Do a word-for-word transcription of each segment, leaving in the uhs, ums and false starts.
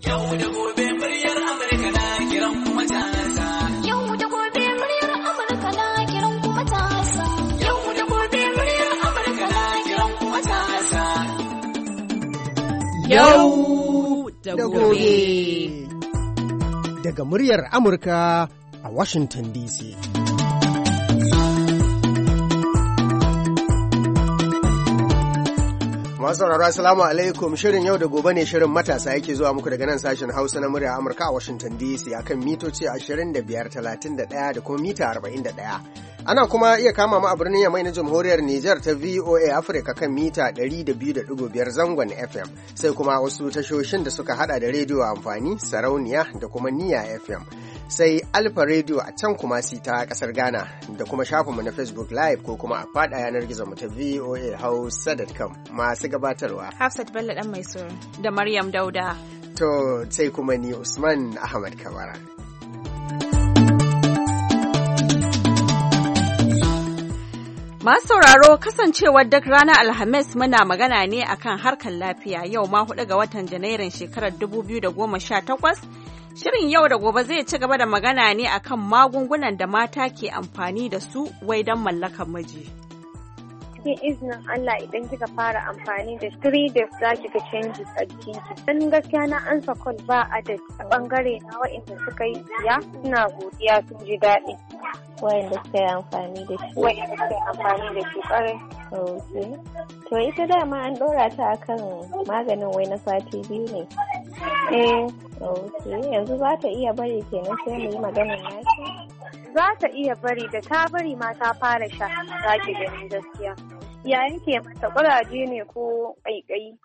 Yau da gobe muryar Amurka na kiran kuma matasa. Yau da gobe muryar Amurka na kiran kuma matasa. Yau da gobe muryar Amurka na kiran kuma matasa. Yau da gobe. Daga muryar Amurka a Washington D C. Masu sauraro assalamu alaikum, shirin yau da gobe ne, shirin matasa yake zuwa muku daga nan sashen Hausa na murya Amurka a Washington D C akan mitoci ashirin da biyar, talatin da ɗaya da kuma mita arba'in da ɗaya. Ana kuma iya kama mu a birnin Yamai na Jamhuriyar Nijar ta V O A Africa kan mita ɗari da biyu da ɗigo biyar zangon F M, sai kuma wasu tashoshin da suka hada da rediyo amfani, sarauniya da kuma niya F M. Sai Alfa Radio a can kuma si ta kasar Ghana, da kuma shafinmu na Facebook Live ko kuma a fada yanar gizo mu ta V O A Hausa dot com. Masu gabatarwa Hafsat Bello dan mai sura da Maryam Dauda. To sai kuma ni Usman Ahmad Kabara. Masu sauraro, kasancewar duk ranar Alhamis muna magana ne akan harkar lafiya, yau ma hudu ga watan Janairun shekarar dubu biyu da goma sha takwas. Shirin yau da gobe zai ci gaba da magana ne akan magungunan da mata ke amfani da su wai don mallakar miji. Cikin izinin Allah idan kika fara amfani da three days za ki ga canji a jikinki. Dan gaskiya na ansa call ba adad a bangare na wa'inda suka yi siya suna godiya sun ji daɗi. Wa'inda suka yi amfani da shi. Wa'inda suka yi amfani da shi ƙwarai. Okay. To ita dama an ɗora ta akan maganin wai na sati biyu ne. Eh. Okay. Yanzu za ta iya bari kenan sai mu yi maganin naki. Za ta iya bari, da ta bari ma ta fara sha za ki gani gaskiya. Ya yanke mata ƙuraje ne ko ƙaiƙayi?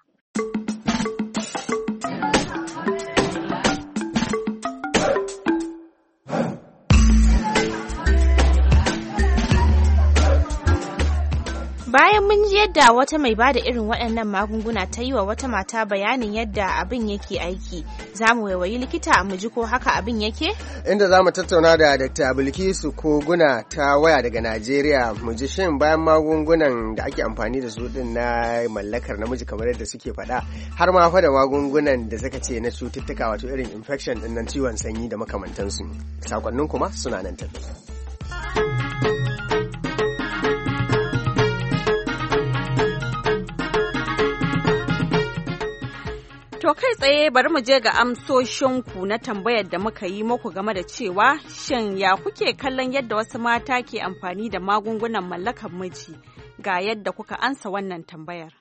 Bayan mun ji yadda wata mai bada irin waɗannan magunguna ta yi wa wata mata bayanin yadda abin yake aiki, za mu waiwayi likita mu ji ko haka abin yake? Inda za mu tattauna da Dakta Bilkisu Koguna ta waya daga Najeriya, mu ji shin bayan magungunan da ake amfani da su din na mallakar namiji kamar yadda suke faɗa, har ma fa da magungunan da suka ce na cututtuka wato irin infection din nan, ciwon sanyi da makamantansu. Sakonnin kuma suna nan tafi. To kai tsaye bari mu je ga amsoshinku na tambayar da muka yi muku game da cewa shin ya kuke kallon yadda wasu mata ke amfani da magungunan mallakar miji, ga yadda kuka ansa wannan tambayar.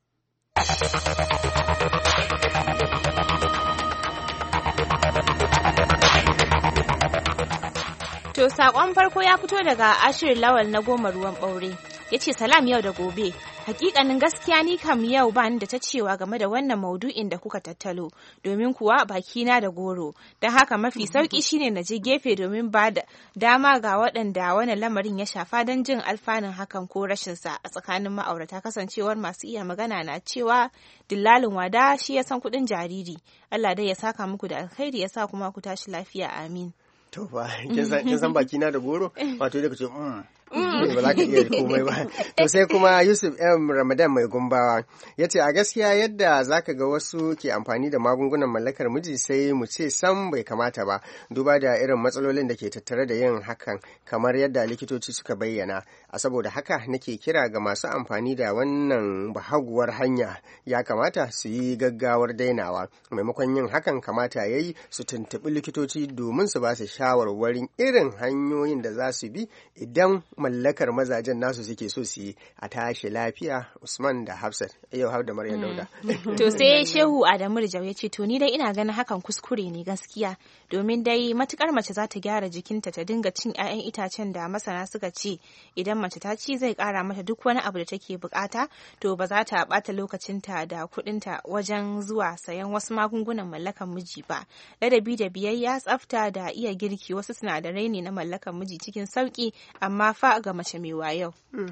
To saƙon farko ya fito daga Ashir Lawal na Goma Ruwan Ɓaure. Ya ce salam yau da gobe, hakikanin gaskiya ni kam yau ba ni da ta cewa game da wannan maudu'in da kuka tattalo, domin kuwa bakina da goro, don haka mafi sauki shine na je gefe domin ba da dama ga waɗanda wani lamarin ya shafa don jin alfanun hakan ko rashinsa a tsakanin ma'aurata, kasancewar masu iya magana na cewa dillalin wada shi ya san kuɗin jariri. Allah dai ya saka muku da alkhairi, ya sa kuma ku tashi lafiya, amin. To fa, kin san bakina da goro? Wato da kace mm. ba za ka iya komai ba. To sai kuma Yusuf M. Ramadan mai gumbawa ya ce a gaskiya yadda za ka ga wasu ke amfani da magungunan mallakar miji sai mu ce sam bai kamata ba, duba da irin matsalolin da ke tattare da yin hakan kamar yadda likitoci suka bayyana. A saboda haka nake kira ga masu amfani da wannan bahaguwar hanya, ya kamata su yi gaggawar dainawa, maimakon yin hakan kamata ya yi su tuntuɓi likitoci domin su ba su shawarwarin irin hanyoyin da za su bi idan mallakar mazajen nasu suke so su yi. A tashi lafiya. Usman da Hafsat, yau har da Maryam Dauda. To sai Shehu Adamu Rijau ya ce to ni dai ina ganin hakan kuskure ne gaskiya, domin dai matukar mace za ta gyara jikinta ta dinga cin 'ya'yan itacen da masana suka ce idan mace ta ci zai kara mata duk wani abu da take bukata, to ba za ta bata lokacinta da kudinta wajen zuwa sayan wasu magungunan mallakan miji ba. Ladabi da biyayya, tsafta da iya girki wasu sinadarai ne na mallakan miji cikin sauki, amma fa fa ga mace mai wayo.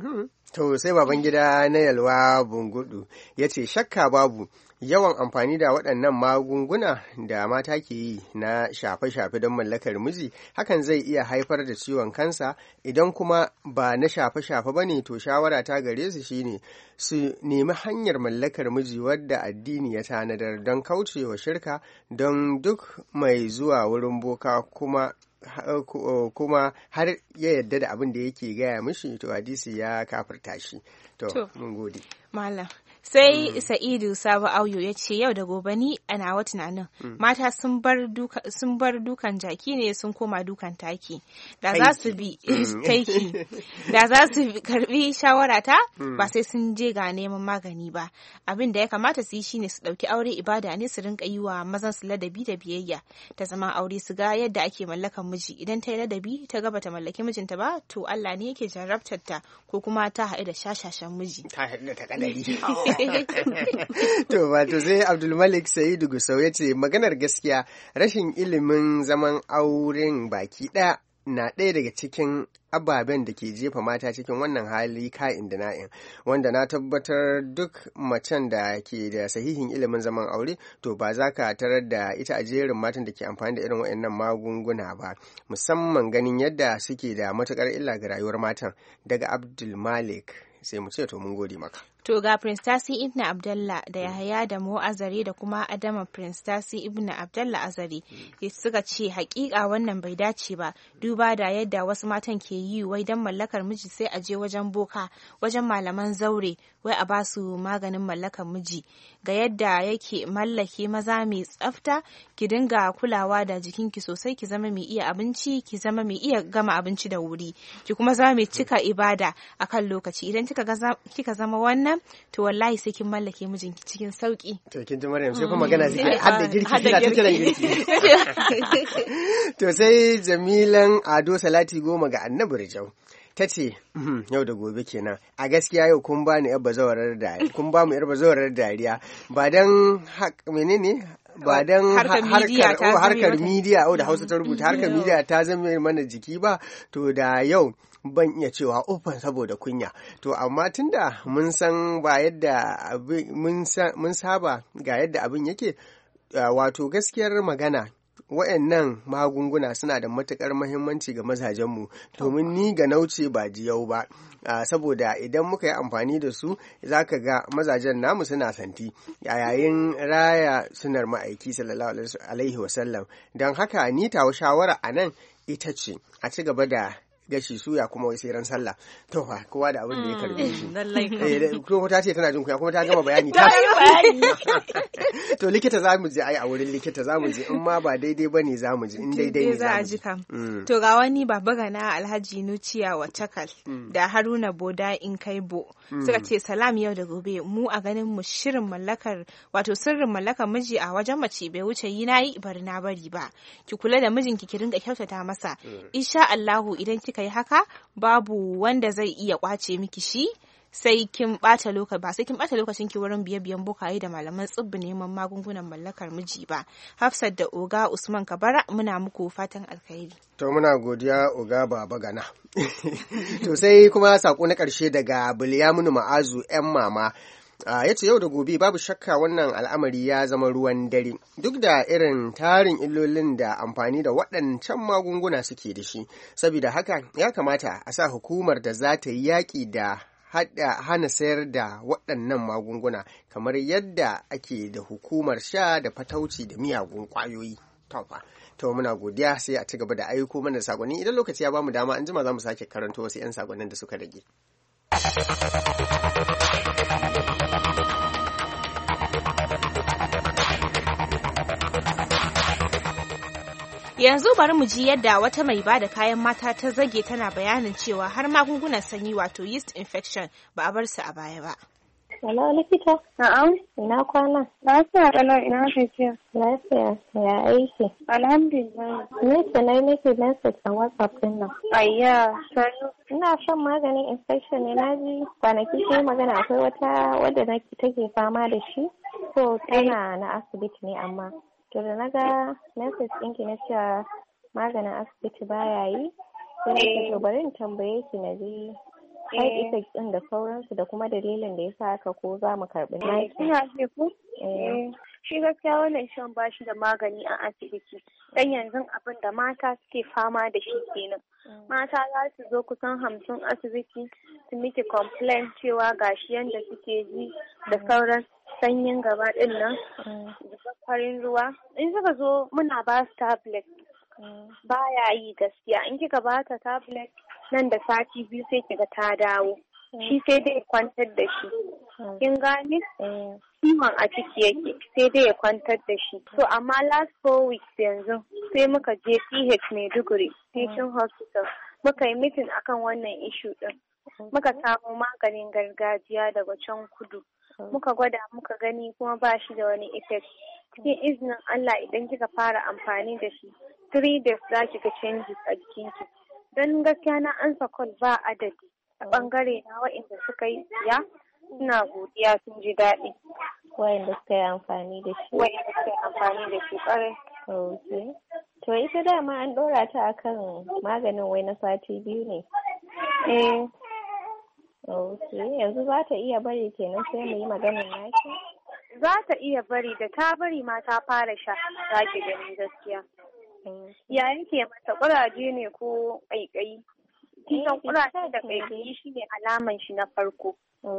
To sai baban gida na Yalwa Bungudu ya ce shakka babu yawan amfani da waɗannan magunguna da mata ke yi na shafe-shafe don mallakar miji hakan zai iya haifar da ciwon kansa, idan kuma ba na shafe-shafe ba ne to shawara ta gare su shine su nemi hanyar mallakar miji wadda addini ya tanadar don kaucewa shirka, don duk mai zuwa wurin boka kuma kuma har ya yadda da abin da yake gaya mishi to hadisi ya kafirta shi. To mun gode malam. Sai mm. Sa'idu Sabo Auyo ya ce yau da gobe ni a nawa tunanin mm. mata sun bar duka, sun bar dukan jaki ne sun koma dukan taki. Da za su bi kaiki. Da za su karbi shawara ta mm. ba sai sun je ga neman magani ba. Abin da ya kamata su yi shine su dauki aure ibada ne, su rinka yi wa mazan su ladabi da biyayya. Ta zama aure su ga yadda ake mallakan miji. Idan ta yi ladabi ta gaba ta mallaki mijinta ba to Allah ne yake jarrabtar ta ko kuma ta haɗu da shashashan miji. Ta haɗu da takadari. To wato sai Abdulmalik Sa'idu Gusau ya ce maganar gaskiya rashin ilimin zaman auren baki ɗaya na ɗaya daga cikin ababen da ke jefa mata cikin wannan hali ka'in da na'in, wanda na tabbatar duk macen da ke da sahihin ilimin zaman aure to ba za ka tarar da ita a jerin matan da ke amfani da irin waɗannan magunguna ba, musamman ganin yadda suke da matuƙar illa ga rayuwar matan. Daga Abdulmalik sai mu ce to mun gode maka. To ga Prince Tasi Ibn Abdallah da Yahaya da Mo Azare da kuma Adama Prince Tasi Ibn Abdallah Azare suka ce hakika wannan bai dace ba, duba da yadda wasu matan ke yi wai dan mallakar miji sai a je wajen boka, wajen malaman zaure wai a basu maganin mallakar miji. Ga yadda yake mallake maza mai tsafta, ki dinga kulawa da jikinki sosai, ki zama mai iya abinci, ki zama mai iya gama abinci da wuri, ki kuma zama mai cika ibada akan lokaci. Idan kika zama wannan to wallahi sai kin mallake mijinki cikin sauki. To kin ji Maryam sai kuma magana zai har da girki kina ta kiran girki. To sai Jamilan Ado Salati Goma ga Annabi Rijau ta ce yau da gobe kenan, a gaskiya yau kun bani yar bazawarar dariya, kun ba mu yar bazawarar dariya ba dan menene ba don harkar midiya da Hausa ta rubuta harkar midiya ta zama mana jiki ba to da yau ban iya cewa ufan saboda kunya. To amma tunda mun san ba yadda mun saba ga yadda abin yake, wato gaskiyar magana wa'annan magunguna suna da matukar muhimmanci ga mazajenmu, domin ni ga nauce ba jiyau ba. Uh, saboda idan muka yi amfani da su zaka ga mazajen namu suna santi a yayin raya sunar ma'aiki sallallahu alaihi wasallam. Don haka ni tawa shawara a nan ita ce a ci gaba da gashi suya kuma wai sai ran sallah. To fa kowa da abin da ya karbe shi. Eh ko ta ce tana jin kuya kuma ta gama bayani ta bayani. To likita za mu je ai a wurin likita za mu je, in ma ba daidai bane za mu je, in daidai ne za mu je. To ga wani baba gana Alhaji Nuciya wa Takal da Haruna Boda in Kaibo suka ce salam yau da gobe, mu a ganin mu shirin mallakar wato sirrin mallakar miji a wajen mace bai wuce yi nayi bari na bari ba. Ki kula da mijinki ki rinka kyautata masa. Insha Allahu idan kika yi haka babu wanda zai iya kwace miki shi sai kin bata lokaci ba sai kin bata lokacin ki wurin biye-biyen bukaye da malaman tsibbi neman magungunan mallakar miji ba. Hafsat da Oga Usman Kabara muna muku fatan alkhairi. To muna godiya Oga Baba Gana. To sai kuma sako na karshe daga Bilyaminu Ma'azu yan mama. Uh, ya ce yau da gobe babu shakka wannan al'amari ya zama ruwan dare duk da irin tarin illolin da amfani da waɗancan magunguna suke da shi. Saboda haka ya kamata a sa hukumar da za ta yi yaƙi da hana sayar da waɗannan magunguna kamar yadda ake da hukumar sha da fatauci da miyagun ƙwayoyi. To muna godiya, sai a ci gaba da aiko mana da sakonni idan lokaci ya bamu dama an jima za mu sake karanto wasu 'yan sakonnin da suka rage. Yanzu bari mu ji yadda wata mai ba da kayan mata ta zage tana bayanin cewa har magungunan sanyi wato yeast infection ba a bar su a baya ba. Hello likita. Na'am. Ina kwana? Lafiya kalau ina gajiya. Lafiya ya aiki. Alhamdulillah. Ni ce na yi miki message a WhatsApp din nan. Ayya, sanu. Ina shan maganin infection ne, na ji kwanaki sai magana akwai wata wadda nake take fama da shi. So tana na asibiti ne amma. To da na ga message ɗinki na cewa maganin asibiti baya yi, sai nake to bari in tambaye ki na ji side effects din da sauransu da kuma dalilin da yasa haka ko za mu karɓi naki. Ina ce ku? Shi gaskiya wannan shan ba shi da magani a asibiti. Dan yanzu abin da mata suke fama da shi kenan. Mata za su zo kusan hamsin asibiti su miki complain cewa gashi yanda suke ji da sauran sanyin gaba din nan da farin ruwa. In suka zo muna ba su tablet. Baya yi gaskiya. In kika ba ta tablet nan da sati biyu sai kiga ta dawo. Shi sai dai kwantar da shi. Kin gane? Ciwon a ciki yake sai dai ya kwantar da shi. So amma last four weeks yanzu sai muka je P H Maiduguri Teaching Hospital muka yi mitin akan wannan issue din. Muka samu maganin gargajiya daga can kudu. Muka gwada muka gani kuma ba shi da wani effect. Cikin izinin Allah idan kika fara amfani da shi three days za ki ga changes a jikinki. Don gaskiya na ansa call ba adadi. A ɓangare na waɗanda suka yi siya suna godiya sun ji daɗi. Waɗanda suka yi amfani da shi. Waɗanda suka yi amfani da shi ƙwarai. Ok. To ita dama an ɗora ta akan maganin wai na sati biyu ne. Eh. Ok. Yanzu za ta iya bari kenan sai mu yi maganin naki? Za ta iya bari da ta bari ma ta fara sha za ki gani gaskiya. Ya yake mata ƙuraje ne ko ƙaiƙayi? Kisan ƙuraje da ƙaiƙayi shi ne alaman shi na farko.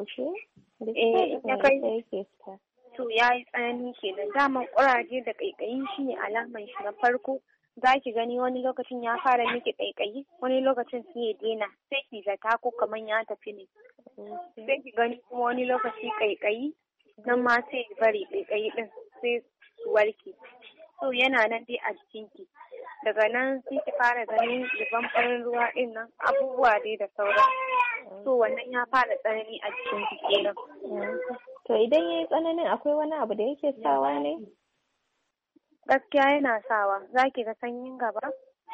Eh, ya kai to ya yi tsanani kenan. Daman ƙuraje da ƙaiƙayi shi ne alaman shi na farko. Za ki gani wani lokacin ya fara miki ƙaiƙayi, wani lokacin sai ya daina, sai ki zata ko kamar ya tafi ne. Sai ki gani kuma wani lokaci ƙaiƙayi, nan ma sai ya bari ƙaiƙayi ɗin sai su warke. So yana nan dai a jikinki. Daga nan sai ki fara ganin zuban farin ruwa ɗin nan abubuwa dai da sauran. So wannan ya fara tsanani a jikinki kenan. To idan ya yi tsananin akwai wani abu da yake sawa ne? Gaskiya yana sawa. Za ki ga sanyin gaba.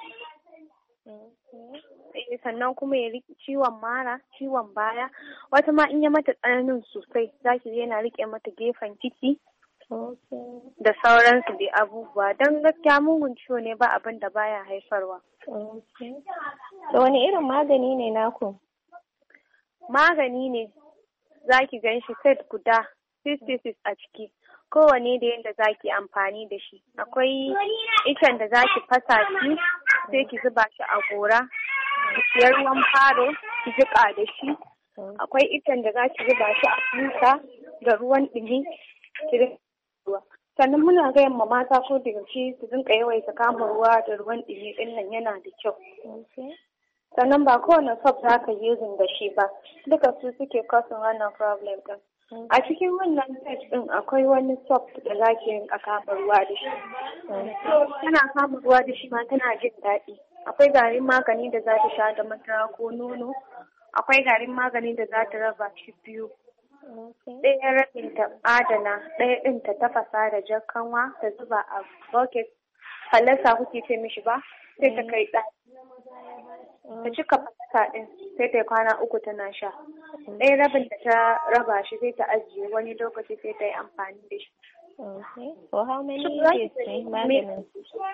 Sannan kuma ya riƙe ciwon mara, ciwon baya. Wata ma in ya mata tsananin sosai za ki yana riƙe mata gefen ciki. Da sauransu dai abubuwa don gaskiya mugun ciwo ne ba abin da baya haifarwa. Da wani irin magani ne naku? Magani ne za ki gan shi set guda sixty-six a ciki. Kowane da yadda za ki amfani da shi. Akwai icen da za ki fasa shi sai ki zuba shi a gora. Ki siya ruwan faro ki jiƙa da shi. Akwai icen da za ki zuba shi a futa da ruwan ɗumi. Sannan muna gayan ma mata ko da yaushe su rinka yawaita kama ruwa da ruwan ɗumi ɗin nan yana da kyau. Sannan ba kowane soap za ka yi da shi ba, duka su suke kasin wannan problem ɗin. A cikin wannan set ɗin akwai wani soap da za ki rinka kama ruwa da shi. Tana kama ruwa da shi ma tana jin daɗi. Akwai garin magani da za ta sha da madara ko nono. Akwai garin magani da za ta raba shi biyu. Ɗaya rabin ta adana, ɗaya ɗin ta tafasa da jar kanwa ta zuba a bucket. Falasa kuke ce mishi ba? Sai ta kai ɗaki. Ta cika falasa ɗin sai ta kwana uku tana sha. Ɗaya rabin da ta raba shi sai ta ajiye wani lokaci sai ta yi amfani da shi. Okay. For how many days ne maganin?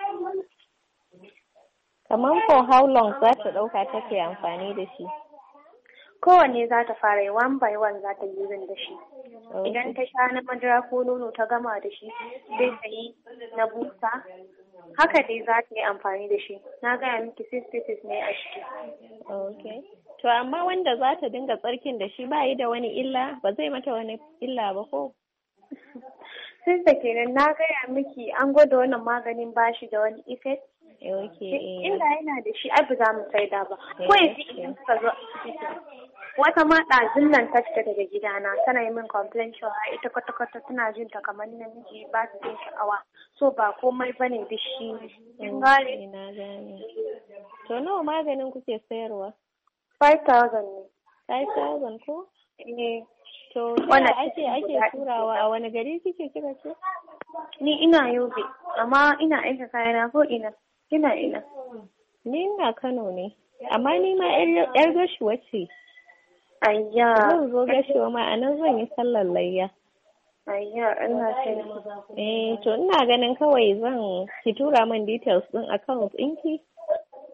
Kamar for how long za ta ɗauka take amfani da shi? Kowanne za ta fara yi one by one za ta yi da shi. Idan ta sha na madara ko nono ta gama da shi sai ta yi na busa. Haka dai za ta yi amfani da shi. Na gaya miki sixty-six ne a ciki. Okay. To amma wanda za ta dinga tsarkin da shi ba yi da wani illa ba zai mata wani illa ba ko? Sun da kenan na gaya miki an gwada wannan maganin ba shi da wani effect. Okay. Illa yana da shi ai ba za mu saida ba. Ko yanzu idan suka zo wata ma ɗazun nan ta fita daga gidana tana yi min complain cewa ita kwata-kwata tana jin ta kamar namiji ba su jin sha'awa. So ba komai ba ne da shi. In gane? Na gane. To nawa maganin kuke sayarwa? Five thousand ne. Five thousand ko? Eh. To wanda ake ake turawa a wani gari kike kira ce? Ni ina Yobe amma ina aika kayana ko ina. Ina ina. Ni ina Kano ne. Amma ni ma yar gashuwa ce. Ayya. Zan zo gashuwa ma anan zan yi sallar layya. Ayya, ina sai. Eh, to ina ganin kawai zan ki tura min details din account ɗinki.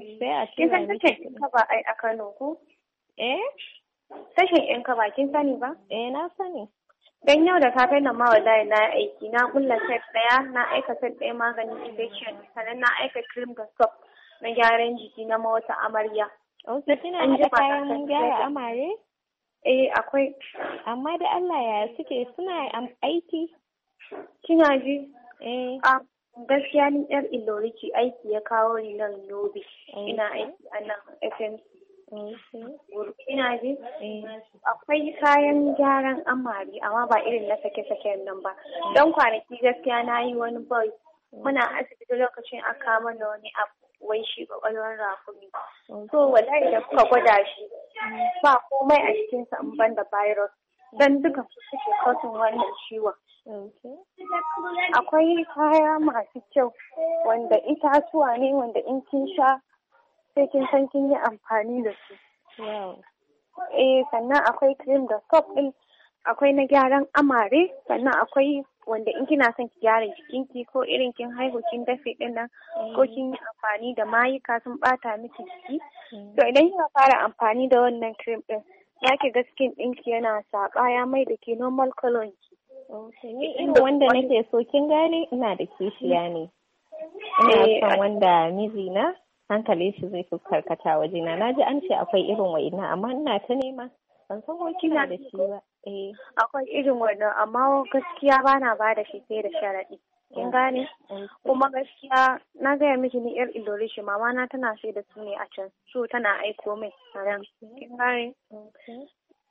sai a Kin tura san miki tashin kuɗi. in kaba ai a Kano ko? Eh? Tashin in kaba kin sani ba? Eh na sani. Dan yau da safe nan ma wallahi na yi aiki na kulla set daya na aika set daya maganin infection sannan na aika cream da soap na gyaran jiki na mawata amarya. Ok, kina An haɗa jima kayan na mun san gyara sai- amare? Eh akwai Amma da Allah ya suke suna am- aiki? kina ji? Eh. A gaskiya ni yar Ilori ce aiki ya kawo ni nan Yobe. Okay. Ina aiki a nan F M C. Okay. Ina ji? Eh. Akwai kayan gyaran amari amma ba irin na sake-saken nan ba. Don kwanaki gaskiya na yi wani boy. Muna asibiti lokacin aka mana wani abu wai shi kwakwalwar rakumi. So wallahi da kuka gwada shi ba komai a cikinsa in ban da virus. Don duka su suke kasin wannan ciwon. Okay. Akwai kaya masu kyau wanda itatuwa ne wanda in kin sha sai kin san kin yi amfani da su. Wow. Eh sannan akwai cream da soap din, akwai na gyaran amare, sannan akwai wanda in kina son ki gyara jikinki ko irin kin haihu kin dafe din nan ko kin yi amfani da mayuka sun bata miki jiki. To idan kika fara amfani da wannan cream din, zaki ga skin ɗinki yana saɓa ya mai da ke normal color ki. Okay. Ni irin wanda nake so kin gane ina da kishiya ne. Ina Eh, son wanda mijina hankali shi zai fi karkata wajena. Na ji an ce akwai irin wa'ina amma ina ta nema. Ban san ko kina da shi ba. Eh. Akwai irin wannan amma gaskiya bana ba da shi sai da sharaɗi. Kin gane? Kuma gaskiya na gaya miki ni yar Ilori shi mama na tana sai da su ne a can. So tana aiko min a nan. Kin gane? Okay.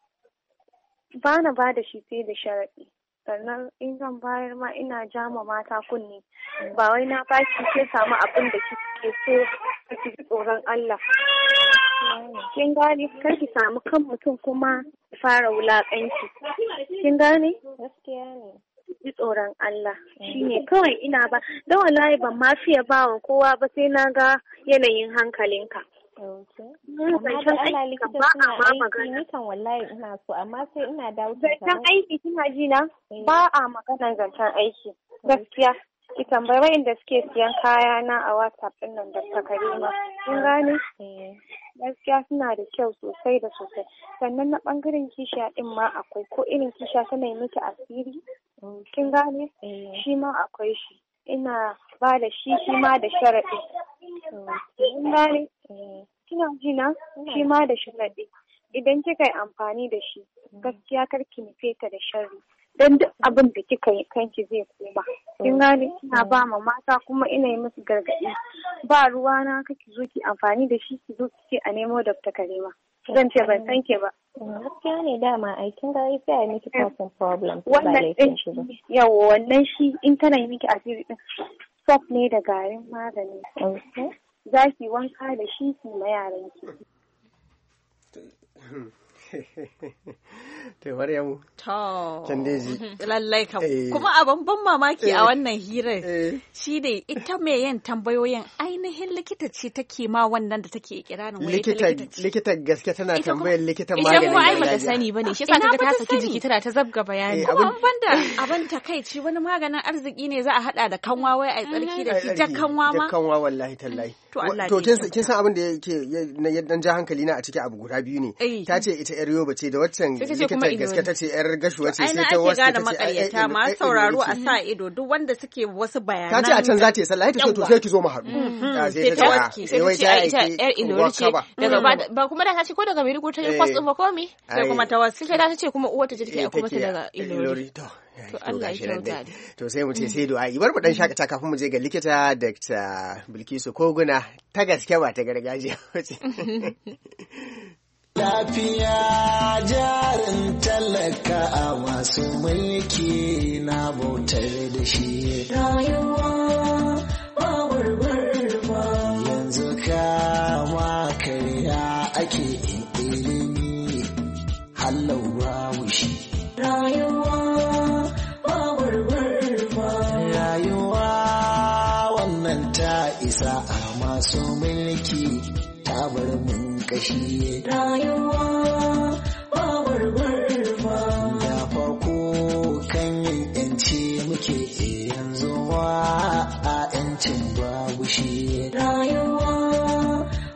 Bana ba da shi sai da sharaɗi. Sannan in zan bayar ma ina jama mata kunne. Ba wai na ba ki ke samu abin da kike so ki ji tsoron Allah. Kin gane? Kar ki samu kan mutum kuma fara wulaƙanci. Kin gane? Gaskiya ne. Ji tsoron Allah shi ne kawai ina ba don wallahi ban ma fiye ba wa kowa ba sai na ga yanayin hankalinka. Okay. Mun Amma zancen da Allah aiki likita kan ba a suna ma aiki magana. ni kan wallahi ina so amma sai ina dawo Zancen aiki kina ji na ba a maganar zancen aiki. Gaskiya ki tambayi wa'inda suke siyan kaya na a WhatsApp din nan da Karima. Kin gane? Gaskiya suna da kyau sosai da sosai. Sannan na bangaren kishiya din ma akwai ko irin kishiya tana yi miki asiri. Kin gane? Shi ma akwai shi. Ina ba da shi shi ma da sharaɗi. Kin gane? Kina ji na? Shi ma da sharaɗi. Idan kika yi amfani da shi, gaskiya kar ki nufe ta da sharri. Don duk abin da kika yi kanki zai koma. Kin gane? Ina ba ma mata kuma ina yi musu gargaɗi. Ba ruwa na kake zo ki amfani da shi ki zo ki ce a nemo Doctor Karima. Zan ce ban san ke ba. Gaskiya ne dama aikin gari sai a miki causing problem. Wannan ɗin shi yawa wannan shi in tana yi miki asiri ɗin. Soap ne da garin magani. Za ki wanka da shi ki ma yaran ki. To Maryamu. To. Candeji. Lallai kam. Eh. Kuma abin ban mamaki Eh. a wannan hirar Eh. shi ne ita mai yin tambayoyin ainihin likita ce take ma wannan da take kiranin wai ita Likita likita ce. likita gaske tana Ita kuma- tambayar likitan Ita maganin kuma ai bata gargajiya. sani bane shi yasa Ina kaga ta bata saki sani. jiki tana ta zabga bayani. Eh, Kuma abin- an banda abin takaici wani maganin arziki ne za a hada da kanwa wai a yi tsarki da shi Ai, jakkanwa ma. jakkanwa wallahi tallahi. To Allah To dai kin kyauta. kin san abin da yake ya- na ya dan ja hankali na a cikin abu guda biyu ne. Eh. Ta ce ita yar Yoba ce da waccan Sai ta ce kuma likitan gaske Ilori. ta ce yar gashuwa ce Ai sai na ta ake wasu gane ta ce ai- ai, makaryata Ilori- ma ai, sauraro Ilori a ce. sa ido duk wanda suke wasu bayanan. Ta ce a can za ta yi sallah sai ta ce to Yawwa. sai ki zo mu haɗu. Ah, sai ta ce, waske. ah, Sai ta wai ce ai ita aiki yar Ilori ce wakaba. daga ba- ba kuma da ta ce ko daga Maiduguri ta yi Eh. kwas ɗin ba ko me? sai kuma ta wasu. Sai ta ce kuma uwarta ce take Eh, aiko mata take, daga eh, Ilori. To, ya, To to Allah ya gashi nan kyauta dai. To sai mu ce sai du'a. Bar mu dan shakata kafin mu je ga likita Doctor Bilkisu Koguna ta gaske ba ta gargajiya ba ce. Lafiya jarin talaka a masu mulki na bautar da shi. Rayuwa ba warwar ba. Yanzu kama karya ake ilimi hallau babu shi. Rayuwa ba warwar ba. Rayuwa wannan ta isa a masu mulki ta bar mun kashi. Rayuwa ba warwar ba. Da farko kan yin yanci muke yanzu ma a yancin babu shi. Rayuwa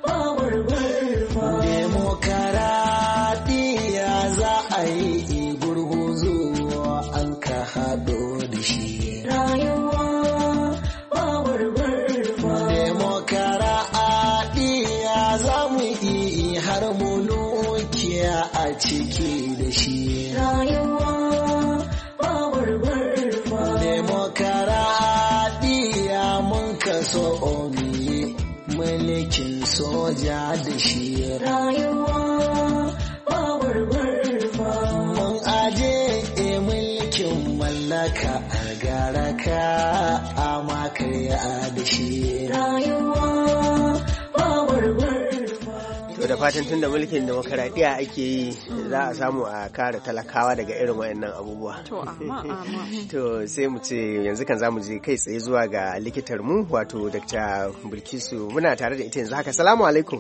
ciki da shi rayuwa ba gurgurfa demokaradiyya mun kaso omi mulkin soja da shi rayuwa ba gurgurfa mun aje mulkin mallaka a gara ka a makaya da shi rayuwa ba gurgurfa. To da fatan tun da mulkin demokaradiyya ake yi za a samu a kare talakawa daga irin wayannan abubuwa. To amma amma. To sai mu ce yanzu kan zamu je kai tsaye zuwa ga likitar mu wato Dr. Bilkisu muna tare da ita yanzu haka. Assalamu alaikum.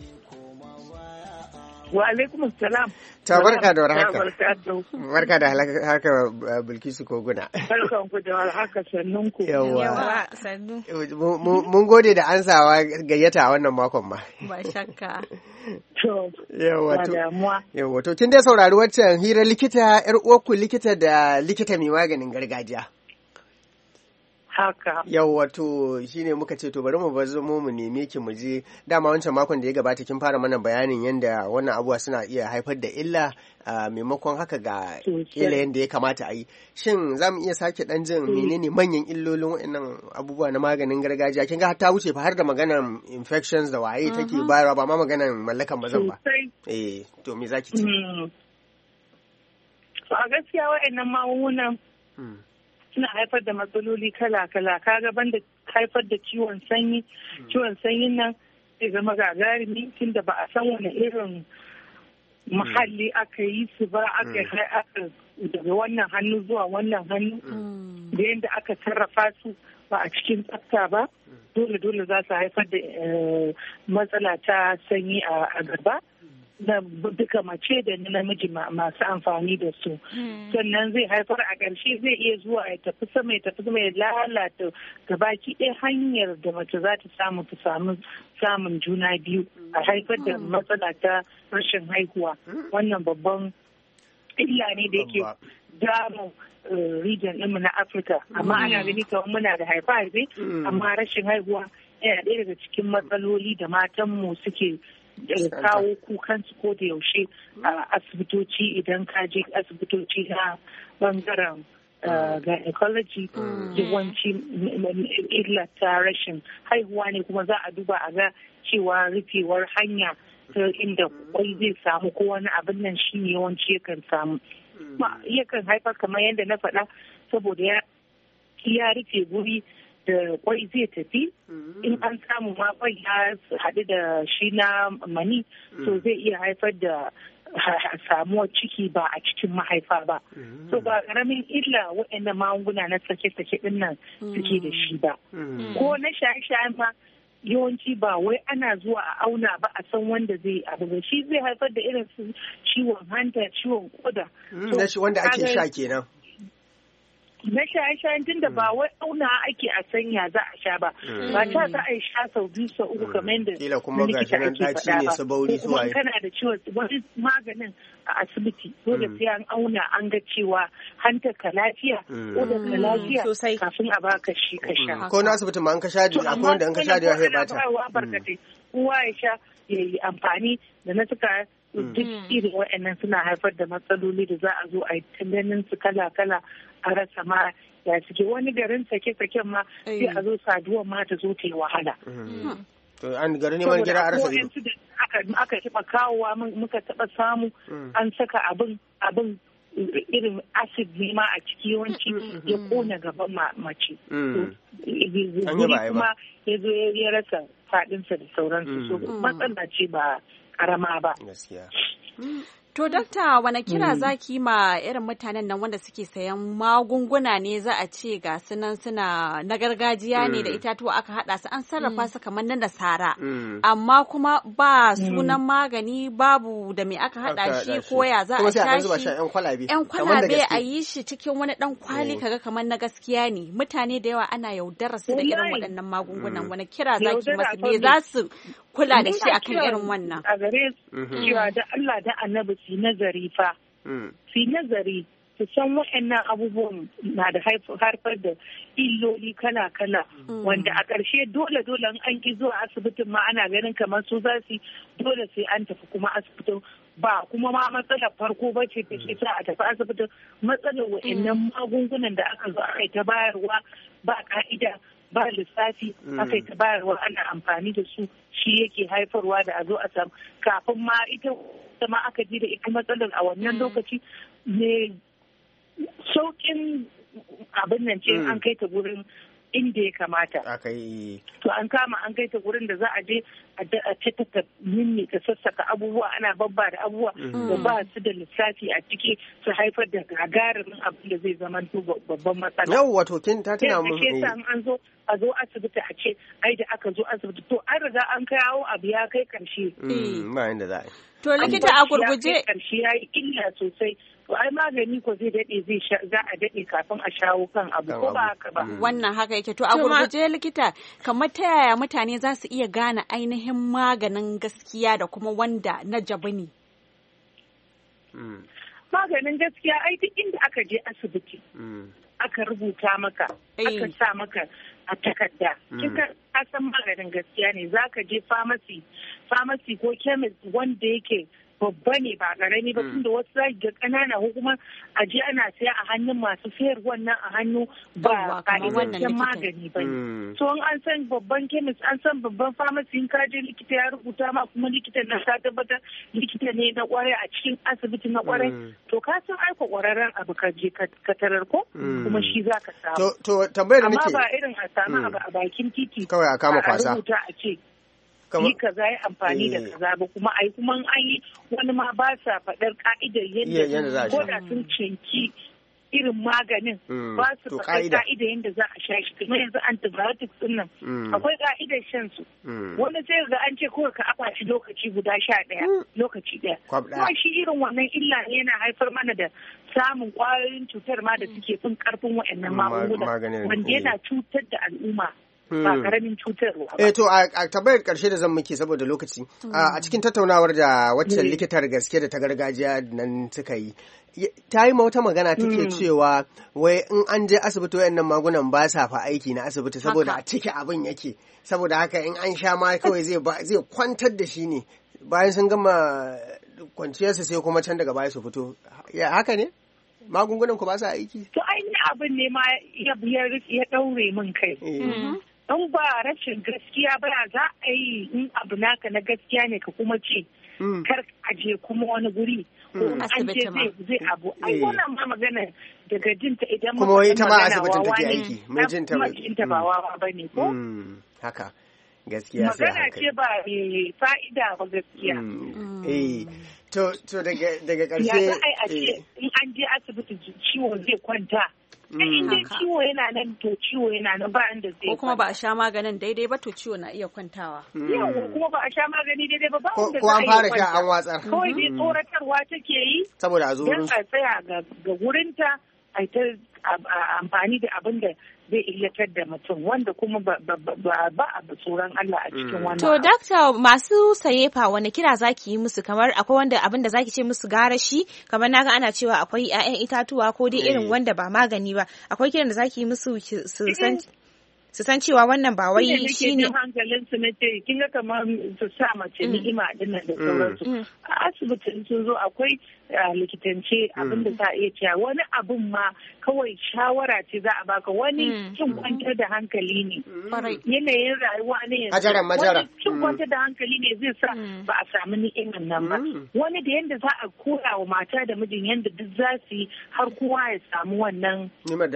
Wa alaikum salam. Ta barka da warhaka. Barka da haka Bilkisu Koguna. Barkan ku da warhaka sannun ku. Yawa. sannu. Mun gode da ansawa gayyata a wannan makon ma. Ba shakka. To. Yawa to. Yawa to kin dai saurari waccan hira likita yar uwarku likita da likita mai maganin gargajiya. Haka. Yawwa to shine muka ce to bari mu bazo mu mu neme ki mu je dama wancan makon da ya gabata kin fara mana bayanin yanda wannan abuwa suna iya haifar da illa a maimakon haka ga illa yanda ya kamata a yi. Shin za mu iya sake dan jin menene manyan illolin waɗannan abubuwa na maganin gargajiya? Kin ga ta wuce fa har da maganar infections da waye take bayarwa ba ma maganar mallakan mazan ba. Eh to me zaki ce? A gaskiya waɗannan magungunan suna haifar da matsaloli kala-kala kaga banda haifar da ciwon sanyi ciwon sanyin nan zai zama gagarumi tunda ba a san wani irin muhalli aka yi su ba aka aka daga wannan hannu zuwa wannan hannu da yadda aka sarrafa su ba a cikin tsafta ba dole dole za su haifar da matsala ta sanyi a gaba na duka mace da namiji masu amfani da su sannan zai haifar a ƙarshe zai iya zuwa ya tafi sama ya tafi sama ya lalata gabaki ɗaya hanyar da mace za ta samu ta samu samun juna biyu a haifar da matsala ta rashin haihuwa wannan babban illa ne da yake damu region ɗinmu na Afirka amma ana gani kamar muna da haifa-haife amma rashin haihuwa yana ɗaya daga cikin matsaloli da matanmu suke kawo kukansu ko da yaushe a asibitoci idan ka je asibitoci na bangaren gynecology yawanci illata rashin haihuwa ne kuma za a duba a ga cewa rufewar hanya ta inda kwai zai samu ko wani abin nan shi ne yawanci yakan samu yakan haifar kamar yadda na faɗa saboda ya rufe guri da kwai zai tafi in an samu ma kwai ya haɗu da shi na mani to zai iya haifar da samuwar ciki ba a cikin mahaifa ba so ba karamin illa waɗannan magunguna na sake-sake ɗin nan suke da shi ba ko na shaye-shaye ma yawanci ba wai ana zuwa a auna ba a san wanda zai abu ba shi zai haifar da irin su ciwon hanta ciwon koda wanda ake sha kenan na shaye-shayen tun da ba wai auna ake a sanya za a sha ba ba ta za a yi sha sau biyu sau uku kamar yadda kila kuma ga shi nan ɗaci ne su bauri su waye kana da ciwon wani maganin a asibiti dole sai an auna an ga cewa hantar ka lafiya ko da ka lafiya kafin a baka shi ka sha ko na asibitin ma an ka sha da akwai wanda an ka sha da ya bata kowa ya sha ya yi amfani da na suka duk irin waɗannan suna haifar da matsaloli da za a zo a yi ganin su kala-kala a rasa ma ya suke wani garin sake-saken ma sai a zo saduwa ma ta zo ta yi wahala. To an garin neman gira a rasa ido. Aka taɓa kawowa muka taɓa samu an saka abin abin irin acid ne ma a ciki yawanci ya kona gaban mace. Kuma ya zo ya rasa faɗinsa da sauransu. So matsala ce ba karama ba. To, Dokta, wane kira za ki ma irin mutanen nan wanda suke sayan magunguna ne za a ce ga sunan suna na gargajiya ne da itatuwa aka haɗa su an sarrafa su kamar na nasara. Amma kuma ba sunan magani babu da me aka haɗa shi ko ya za a sha shi. ‘Yan kwalabe a yi shi cikin wani ɗan kwali kaga kamar na gaskiya ne. Mutane da yawa ana yaudarar su da irin waɗannan magungunan. Wane kira za ki masu me za su kula da shi akan irin wannan? A gare cewa da Allah da annabi su nazari fa. Su nazari su san waɗannan abubuwan na da haifar da illoli kala-kala wanda a ƙarshe dole-dole an ki zuwa asibitin ma ana ganin kamar su za su dole sai an tafi kuma asibitin ba kuma ma matsalar farko ba ce take sa a tafi asibitin matsalar waɗannan magungunan da aka zo aka yi ta bayarwa ba ka'ida ba lissafi aka yi ta bayarwa ana amfani da su shi yake haifarwa da a zo a samu kafin ma ita ma aka ji da ita matsalar a wannan lokaci ne sauƙin abin nan ce an kai ta gurin inda ya kamata. To an kama an kai ta gurin da za a je a ce ta minne ta sassaka abubuwa ana babba da abubuwa da ba su da lissafi a ciki su haifar da gagarumin abin da zai zama babban matsala. Yau wato kin ta tana mun. Sai sa an zo a zo asibiti a ce ai da aka zo asibiti to an riga an kawo abu ya kai karshe. Ba inda za a yi. To likita a gurguje. Ya kai karshe ya yi illa sosai. To ai magani ko zai dade zai za a dade kafin a shawo kan abu ko ba haka ba. Wannan haka yake to a gurguje likita kamar ta yaya mutane za su iya gane ainihin maganin gaskiya da kuma wanda na jabi ne. Maganin gaskiya ai duk inda aka je asibiti aka rubuta maka aka sa maka a takarda kika san maganin gaskiya ne zaka je pharmacy pharmacy ko chemist wanda yake babba ne ba karami ba tunda wasu za ga ƙanana ko kuma a je ana siya a hannun masu sayar wannan a hannu ba ƙa'idancen magani ba ne. So an san babban chemist an san babban pharmacy in ka je likita ya rubuta ma kuma likitan na ka tabbatar likita ne na kwarai a cikin asibiti na kwarai to ka san aiko kwararren abu ka je ka tarar ko kuma shi za ka samu. To tambayar da nake. Amma ba irin a samu abu a bakin titi. Kawai a kama kwasa. A rubuta a ce. yi kaza ya amfani da kaza ba kuma ai kuma an yi wani ma ba sa faɗar ka'idar yadda ko da sun cinki irin maganin ba su faɗar ka'idar yadda za a sha shi kuma yanzu antibiotics din nan akwai ka'idar shan su wani sai ga an ce kawai ka afa shi lokaci guda sha ɗaya lokaci ɗaya kuma shi irin wannan illa ne yana haifar mana da samun ƙwayoyin cutar ma da suke fin ƙarfin waɗannan magunguna wanda yana cutar da al'umma ba karamin cutarwa ba. Eh to a tabbayar karshe da zan muke saboda lokaci a cikin tattaunawar da waccan likitar gaske da ta gargajiya nan suka yi ta yi wata magana take cewa wai in an je asibiti wayannan magunan ba sa fa aiki na asibiti saboda a ciki abin yake saboda haka in an sha ma kawai zai zai kwantar da shi ne bayan sun gama kwanciyarsa sai kuma can daga baya su fito ya haka ne magungunan ku ba sa aiki to ainihin abin ne ma ya daure min kai in ba rashin gaskiya ba za a yi in abu naka na gaskiya ne ka kuma ce kar a je kuma wani guri ko an ce zai abu ai wannan ma magana daga jinta idan kuma wai ta ma asibitin take aiki mai jinta mai jinta ba wawa bane ko haka gaskiya sai magana ce ba fa'ida ba gaskiya eh to to daga daga karshe ya za a ce in an je asibiti ciwo zai kwanta in dai ciwo yana nan to ciwo yana nan ba inda zai ko kuma ba a sha maganin daidai ba to ciwo na iya kwantawa yawa kuma ba a sha magani daidai ba ba wanda ko an fara sha an watsar kawai dai tsoratarwa take yi saboda a zo don a tsaya ga gurinta a ta amfani da abin da zai illatar da mutum wanda kuma ba a tsoron Allah a cikin wannan. To dakta masu saye fa wani kira zaki yi musu kamar akwai wanda abin da zaki ce musu gara shi kamar naga ana cewa akwai ƴaƴan itatuwa ko dai irin wanda ba magani ba akwai kiran da zaki yi musu su san su san cewa wannan ba wai shi ne hankalin su na ce kin ga kamar su sa mace ni'ima dinnan da sauransu a asibitin sun zo akwai likitance abin da za a iya cewa wani abun ma kawai shawara ce za a baka wani cin kwantar da hankali ne yanayin rayuwa ne wani cin kwantar da hankali ne zai sa ba a samu ni'imin nan ba wani da yanda za a koya wa mata da mijin yanda duk za su yi har kowa ya samu wannan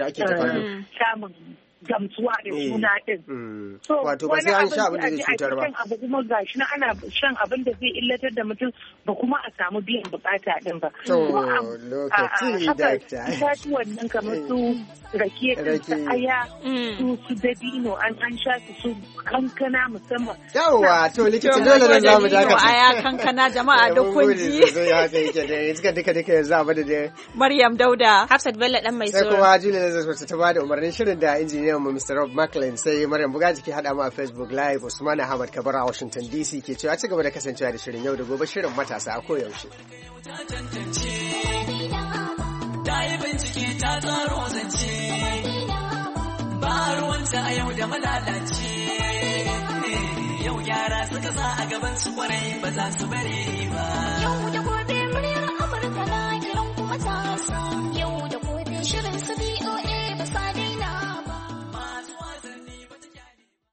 samun gamsuwa da suna din. So, wato ba sai an sha abin da zai cutar ba. Abu kuma gashi na ana shan abin da zai illatar da mutum ba kuma a samu biyan bukata din ba. To lokaci da ta. Itatuwan nan kamar su rake su aya su su dabino an an sha su su kankana musamman. Yawwa to likita dole ne za mu dakata. Aya kankana jama'a da kunji. Sai haka yake da iska duka duka yanzu a da Maryam Dauda. Hafsat Bello dan mai sai kuma Julia Lazarus ta bada umarnin shirin da injiniya mu Mister Rob Macklin sai Maryam Bugaji ke hada mu a Facebook Live Usman Ahmad Kabara a Washington D C ke cewa ci gaba da kasancewa da shirin yau da gobe shirin matasa a koyaushe. take ta tsaro zance ba ruwanta a yau da malalace yau gyara suka sa a gaban su kwarai ba za su bare ba Yau da gobe muryar Amurka na kiran kuma ta